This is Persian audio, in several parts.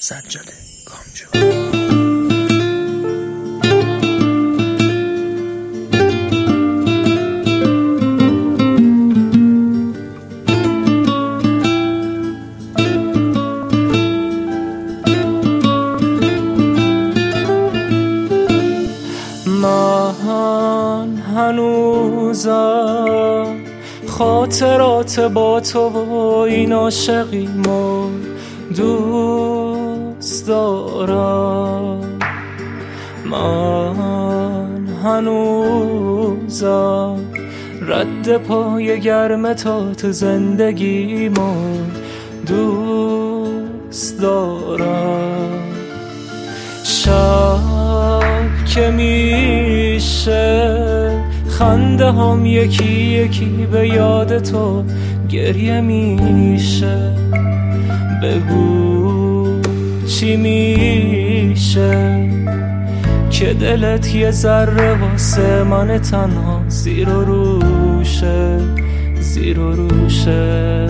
سجاده کامجو. من هنوزم خاطرات با تو و این عاشقیمو دوست دارم. من هنوزم رد پای گرم تو زندگیمو دوست دارم. شب که میشه خنده هم یکی یکی به یاد تو گریه میشه. بگو چی میشه که دلت یه ذره واسه من تنها زیر و روشه زیر و روشه.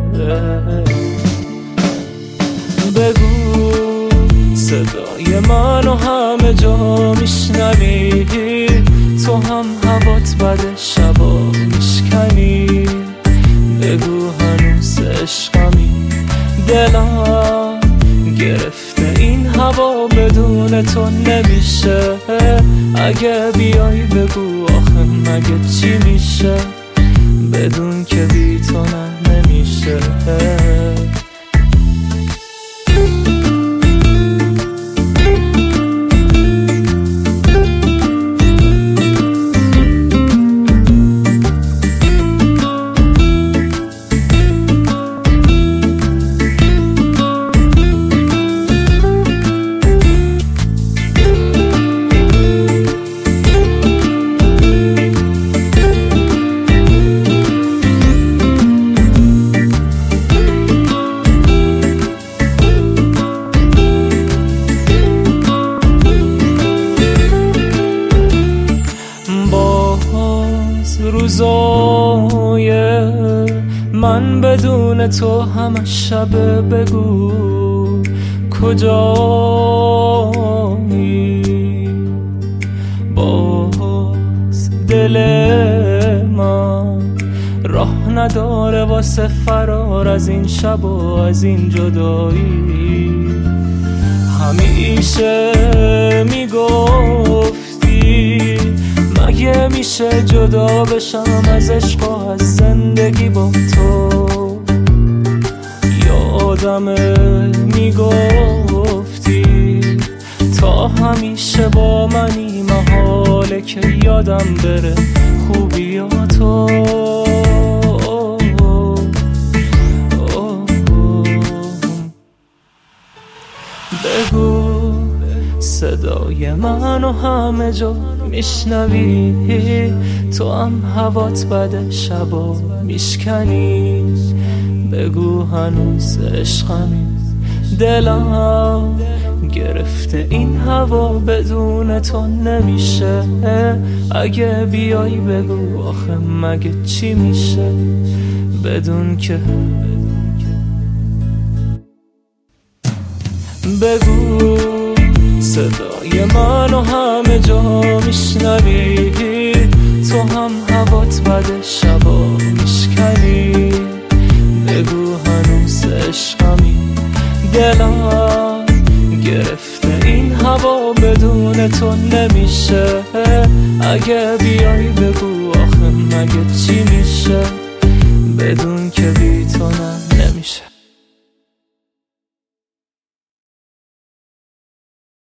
بگو صدای منو همه جا میشنوی، تو هم هوات بده شبا میشکنی. بگو هنوز عشقمی، دلم گرفته این هوا بدون تو نمیشه. اگه بیای بگو آخه مگه چی میشه، بدون که بی تو نمیشه. روزای من بدون تو همه شب بگو کجایی. باز دل من راه نداره واسه فرار از این شب و از این جدایی. همیشه میگفتی مگه میشه جدا بشم از عشق و از زندگی با تو. یادمه میگفتی تا همیشه با منی، محاله که یادم بره خوبیاتو. بگو صدای منو همه جا میشنوی، تو هم هوات بده شبا میشکنی. بگو هنوز عشقمی، دلم گرفته این هوا بدون تو نمیشه. اگه بیای بگو آخه مگه چی میشه، بدون که بگو صدای منو همه جا میشنوی، تو هم هوات بده شبا میشکنی. بگو هنوز عشقمی، دلم گرفته این هوا بدون تو نمیشه. اگه بیای بگو آخه مگه چی میشه، بدون که